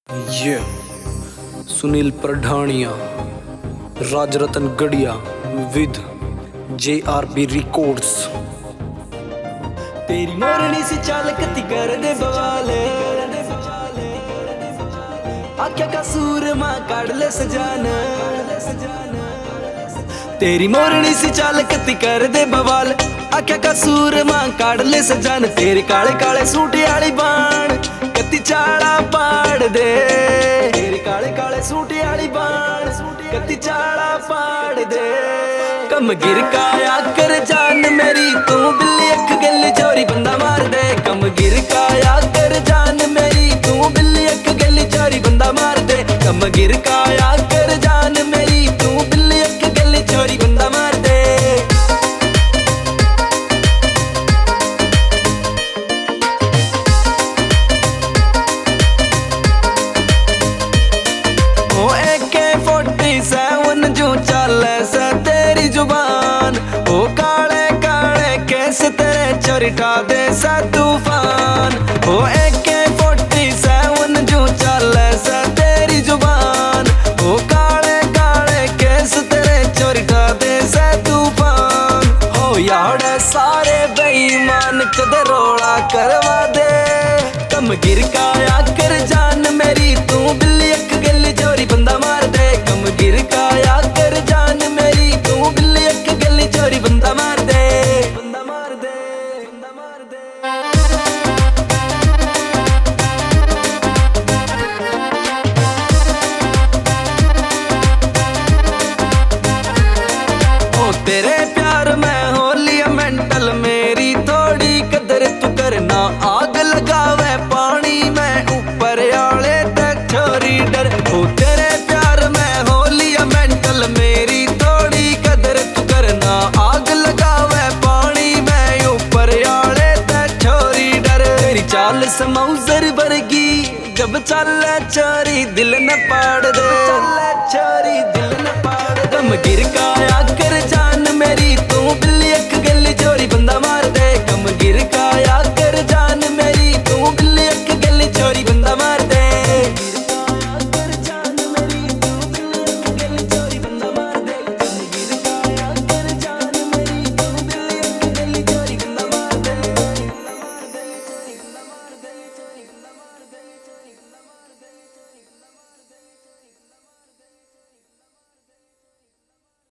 ये सुनील पढ़ानिया, राजरतन गढ़िया with JRB records. तेरी मोरनी सी चाल कती कर दे बवाले, आख्या का सूर मां काढ़ ले सजान। तेरी मोरनी सी चाल कती कर दे बवाल, आख्या का सूर मां काढ़ ले सजान। तेरे काले काले सूटे आली बाण कती चाड़ा पाड़ दे। तेरे काले काले सूटे आली बाण कती चाड़ा पाड़ दे। कम गिर काया कर जान मेरी, तू बिल्ली अख गल चोरी बंदा मार दे। कम गिर काया कर जान मेरी, तू बिल्ली अख गल चोरी बंदा मार दे। कम गिर काया कर जान मेरी, तू बिल्ली अख गल चोरी बंदा मार दे। ओ AK-47 जो चाले सा तेरी जुबान, ओ काले काले केस तेरे चरिटा दे सा तूफान। ओ AK-47 जो चाले सा तेरी जुबान, ओ काले काले केस तेरे चरिटा दे सा तूफान। हो यार सारे बेईमान कदे रोड़ा करवा दे। कम गिर काया कर जान मेरी, तू बिल्ली अख गल चोरी बंदा मार दे। कम गिर काया कर जान मेरी, तू बिल्ली अख गल चोरी बंदा मार दे। बंदा मार दे, बंदा मार दे। ओ तेरे प्यार में हो लिया मेंटल, मेरी थोड़ी कदर तू करना। आग लगावे पानी में ऊपर आले ते छोरी डर। ओ तेरे प्यार में हो लिया मेंटल, मेरी थोड़ी कदर तू करना। आग लगावे पानी में ऊपर आले ते छोरी डर। तेरी चाल समौजर वर्गी जब चले चोरी दिल न पाड़ दे। चले चोरी दिल न पाड़ दे। कम गिर काया कर जान मेरी, तू बिल्ली